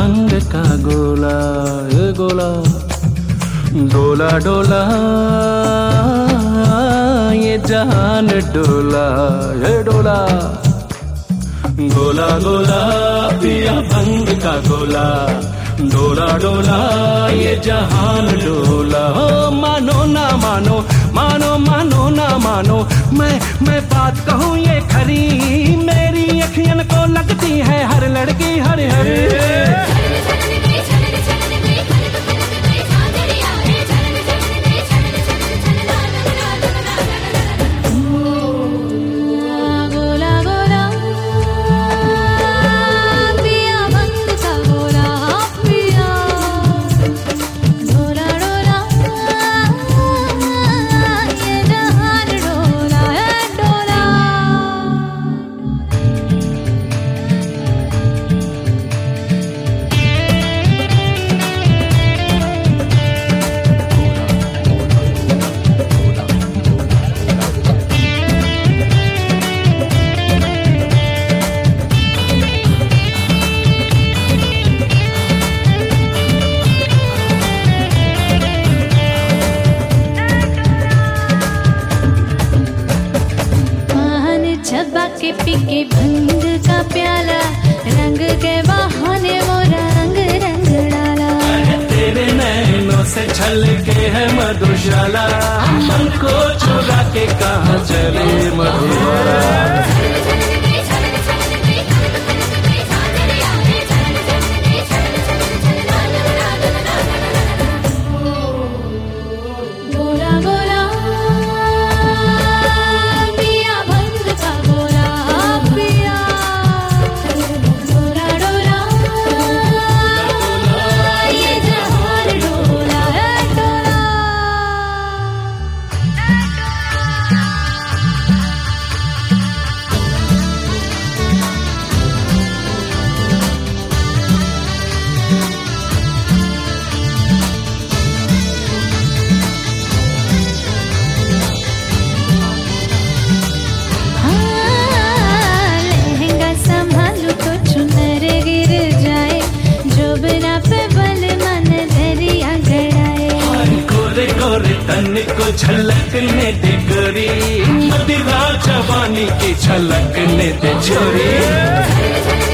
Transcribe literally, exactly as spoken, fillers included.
भंग का गोला, ये गोला डोला डोला, ये जान डोला, ये डोला गोला गोला पिया भंग का गोला, डोला डोला ये जहान डोला। हो मानो ना मानो, मानो मानो ना मानो, मैं मैं बात कहूँ ये खरी, मेरी अखियन को लगती है हर लड़की हर हर। चबा के पी के भंग का प्याला, रंग के बहाने मोरा रंग रंग डाला। तेरे नैनों से छल के है मधुशाला, मन को चुरा के कहाँ चले मधुबाला। तन को झलकने दे गोरी, मदिरा जवानी की झलकने दे छोरी।